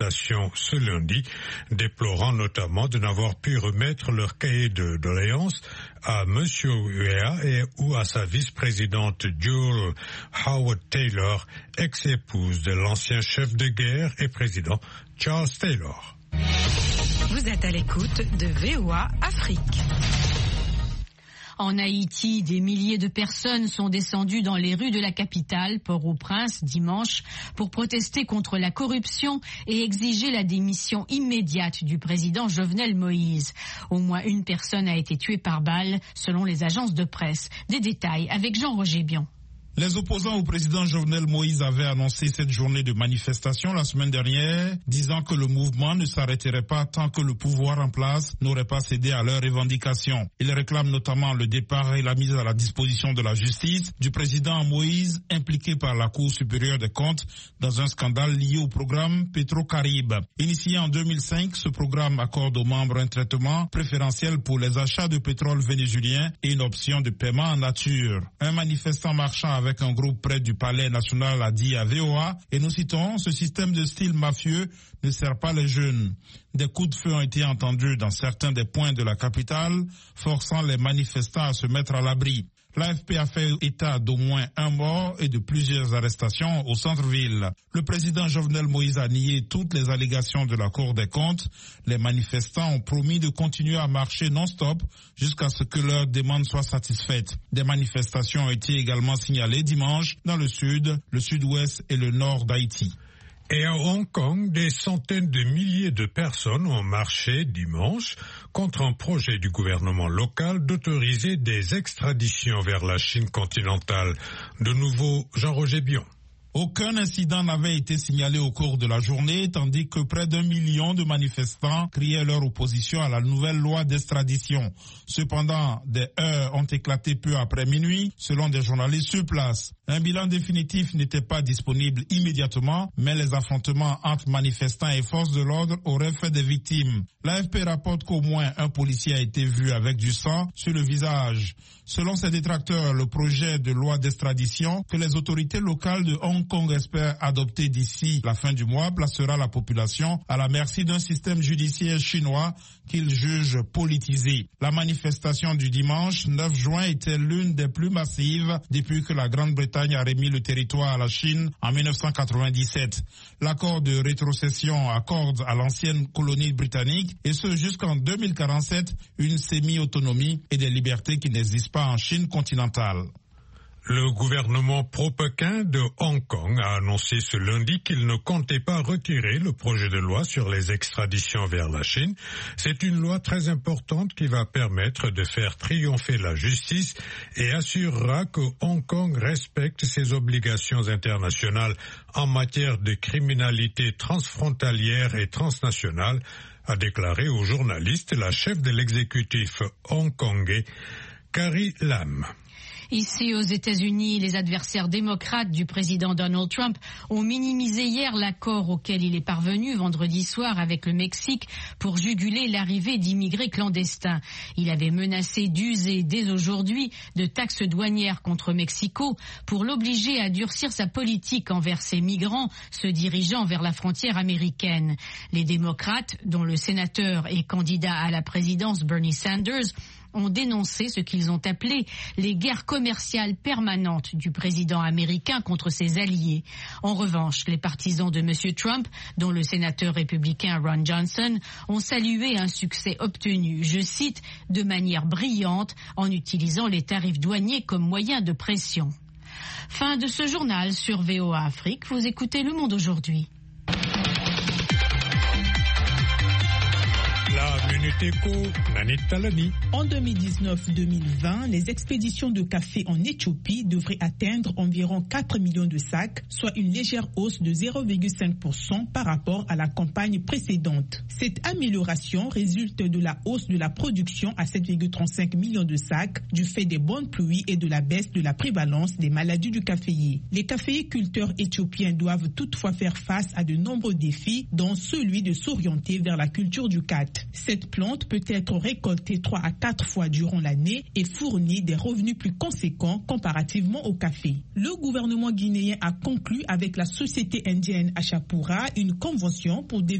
ce lundi, déplorant notamment de n'avoir pu remettre leur cahier de doléances à M. Weah ou à sa vice-présidente Jewel Howard Taylor, ex-épouse de l'ancien chef de guerre et président Charles Taylor. Vous êtes à l'écoute de VOA Afrique. En Haïti, des milliers de personnes sont descendues dans les rues de la capitale, Port-au-Prince, dimanche, pour protester contre la corruption et exiger la démission immédiate du président Jovenel Moïse. Au moins une personne a été tuée par balle, selon les agences de presse. Des détails avec Jean-Roger Bion. Les opposants au président Jovenel Moïse avaient annoncé cette journée de manifestation la semaine dernière, disant que le mouvement ne s'arrêterait pas tant que le pouvoir en place n'aurait pas cédé à leurs revendications. Ils réclament notamment le départ et la mise à la disposition de la justice du président Moïse, impliqué par la Cour supérieure des comptes dans un scandale lié au programme Petro-Caribe. Initié en 2005, ce programme accorde aux membres un traitement préférentiel pour les achats de pétrole vénézuélien et une option de paiement en nature. Un manifestant marchant avec un groupe près du Palais national a dit à VOA, et nous citons, ce système de style mafieux ne sert pas les jeunes. Des coups de feu ont été entendus dans certains des points de la capitale, forçant les manifestants à se mettre à l'abri. L'AFP a fait état d'au moins un mort et de plusieurs arrestations au centre-ville. Le président Jovenel Moïse a nié toutes les allégations de la Cour des comptes. Les manifestants ont promis de continuer à marcher non-stop jusqu'à ce que leurs demandes soient satisfaites. Des manifestations ont été également signalées dimanche dans le sud, le sud-ouest et le nord d'Haïti. Et à Hong Kong, des centaines de milliers de personnes ont marché dimanche contre un projet du gouvernement local d'autoriser des extraditions vers la Chine continentale. De nouveau, Jean-Roger Bion. Aucun incident n'avait été signalé au cours de la journée, tandis que près d'1 million de manifestants criaient leur opposition à la nouvelle loi d'extradition. Cependant, des heurts ont éclaté peu après minuit, selon des journalistes sur place. Un bilan définitif n'était pas disponible immédiatement, mais les affrontements entre manifestants et forces de l'ordre auraient fait des victimes. L'AFP rapporte qu'au moins un policier a été vu avec du sang sur le visage. Selon ses détracteurs, le projet de loi d'extradition que les autorités locales de Hong Kong espèrent adopter d'ici la fin du mois placera la population à la merci d'un système judiciaire chinois qu'ils jugent politisé. La manifestation du dimanche 9 juin était l'une des plus massives depuis que la Grande-Bretagne a remis le territoire à la Chine en 1997. L'accord de rétrocession accorde à l'ancienne colonie britannique, et ce jusqu'en 2047, une semi-autonomie et des libertés qui n'existent pas en Chine continentale. Le gouvernement pro-Pékin de Hong Kong a annoncé ce lundi qu'il ne comptait pas retirer le projet de loi sur les extraditions vers la Chine. C'est une loi très importante qui va permettre de faire triompher la justice et assurera que Hong Kong respecte ses obligations internationales en matière de criminalité transfrontalière et transnationale, a déclaré aux journalistes la chef de l'exécutif hongkongais, Carrie Lam. Ici, aux États-Unis, les adversaires démocrates du président Donald Trump ont minimisé hier l'accord auquel il est parvenu vendredi soir avec le Mexique pour juguler l'arrivée d'immigrés clandestins. Il avait menacé d'user dès aujourd'hui de taxes douanières contre Mexico pour l'obliger à durcir sa politique envers ces migrants se dirigeant vers la frontière américaine. Les démocrates, dont le sénateur et candidat à la présidence Bernie Sanders, ont dénoncé ce qu'ils ont appelé les guerres commerciales permanentes du président américain contre ses alliés. En revanche, les partisans de M. Trump, dont le sénateur républicain Ron Johnson, ont salué un succès obtenu, je cite, de manière brillante en utilisant les tarifs douaniers comme moyen de pression. Fin de ce journal sur VOA Afrique. Vous écoutez Le Monde aujourd'hui. La Minute Éco, Nanit Talani. En 2019-2020, les expéditions de café en Éthiopie devraient atteindre environ 4 millions de sacs, soit une légère hausse de 0,5% par rapport à la campagne précédente. Cette amélioration résulte de la hausse de la production à 7,35 millions de sacs du fait des bonnes pluies et de la baisse de la prévalence des maladies du caféier. Les caféiculteurs éthiopiens doivent toutefois faire face à de nombreux défis, dont celui de s'orienter vers la culture du khat. Cette pluie plante peut être récoltée 3 à 4 fois durant l'année et fournit des revenus plus conséquents comparativement au café. Le gouvernement guinéen a conclu avec la société indienne Achapura une convention pour